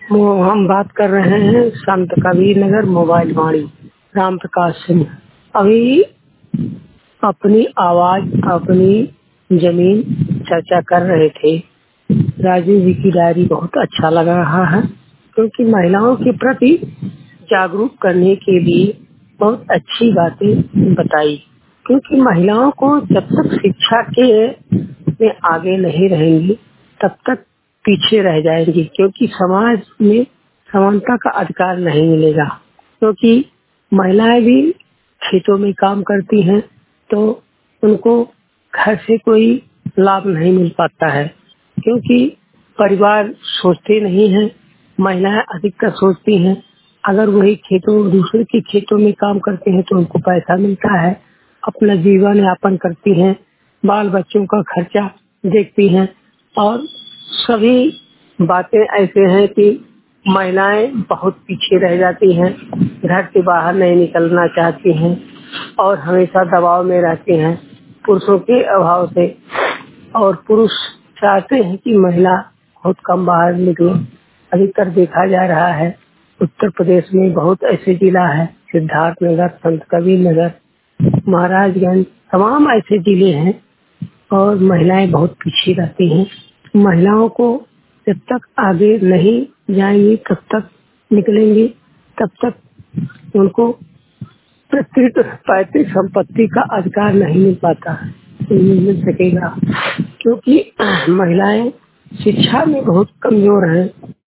हम बात कर रहे हैं संत कबीर नगर मोबाइल वाणी राम प्रकाश सिंह। अभी अपनी आवाज अपनी जमीन चर्चा कर रहे थे। राजीव जी की डायरी बहुत अच्छा लग रहा है, क्योंकि महिलाओं के प्रति जागरूक करने के लिए बहुत अच्छी बातें बताई। क्योंकि महिलाओं को जब तक शिक्षा के में आगे नहीं रहेंगी तब तक पीछे रह जाएंगी, क्योंकि समाज में समानता का अधिकार नहीं मिलेगा। क्योंकि महिलाएं भी खेतों में काम करती हैं तो उनको घर से कोई लाभ नहीं मिल पाता है, क्योंकि परिवार सोचते नहीं हैं। महिलाएं अधिकतर सोचती हैं अगर वही दूसरे के खेतों में काम करते हैं तो उनको पैसा मिलता है, अपना जीवन यापन करती हैं, बाल बच्चों का खर्चा देखती हैं। और सभी बातें ऐसे हैं कि महिलाएं बहुत पीछे रह जाती हैं, घर से बाहर नहीं निकलना चाहती हैं और हमेशा दबाव में रहती हैं पुरुषों के अभाव से। और पुरुष चाहते हैं कि महिला बहुत कम बाहर निकले। अधिकतर देखा जा रहा है उत्तर प्रदेश में बहुत ऐसे जिला है, सिद्धार्थ नगर, संत कबीर नगर, महाराजगंज, तमाम ऐसे जिले हैं और महिलाएं बहुत पीछे रहती हैं। महिलाओं को जब तक आगे नहीं जाएंगी तब तक निकलेंगी, तब तक उनको पैतृक संपत्ति का अधिकार नहीं मिल पाता है, नहीं मिल सकेगा। क्योंकि महिलाएं शिक्षा में बहुत कमजोर हैं,